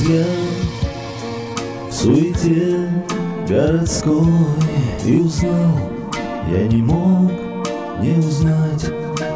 я в суете городской и узнал, я не мог не узнать.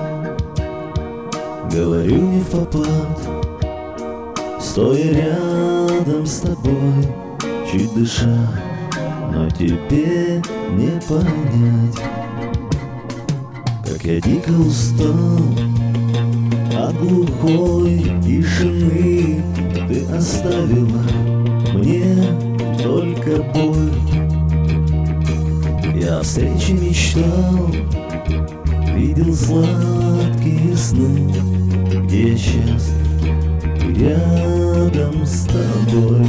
Говорю не впопад, стоя рядом с тобой, чуть дыша, но тебе не понять, как я дико устал от глухой тишины. Ты оставила мне только боль. Я о встрече мечтал, видел сладкие сны, где я счастлив рядом с тобой.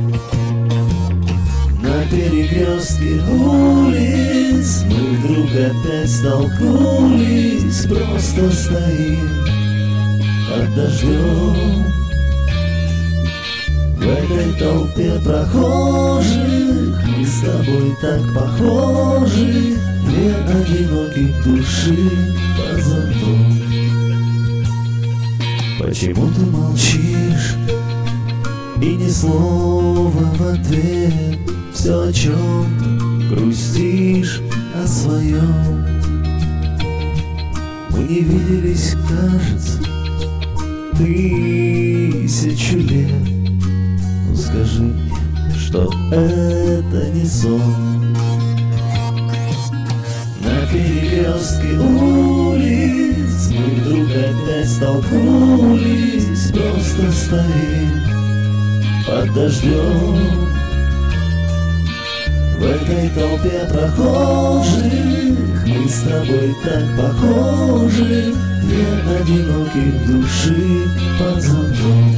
На перекрестке улиц мы вдруг опять столкнулись, просто стоим под дождем. В этой толпе прохожих мы с тобой так похожи, две одиноких души под зонтом. Почему ты молчишь и ни слова в ответ? Все о чем-то грустишь о своем. Мы не виделись, кажется, 1000 лет. Ну скажи мне, что это не сон. На перекрестке улиц мы вдруг опять столкнулись, просто стоим под дождем. В этой толпе прохожих мы с тобой так похожи, две одиноких души под зонтом.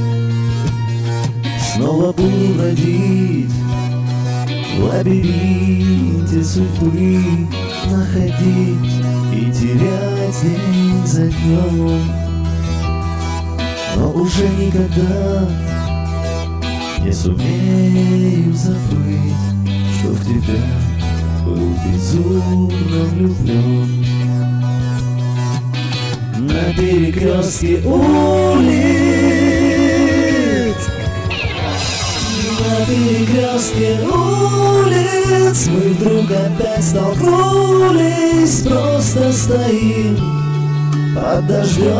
Снова буду бродить в лабиринте судьбы, находить и терять день за днем, но уже никогда не сумею забыть, что в тебя был безумно влюблен. На перекрестке улиц, на перекрестке улиц мы вдруг опять столкнулись, просто стоим под дождем.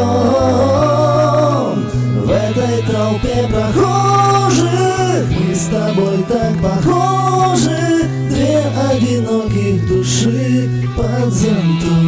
В этой толпе прохожих мы с тобой так похожи, две одиноких души под зонтом.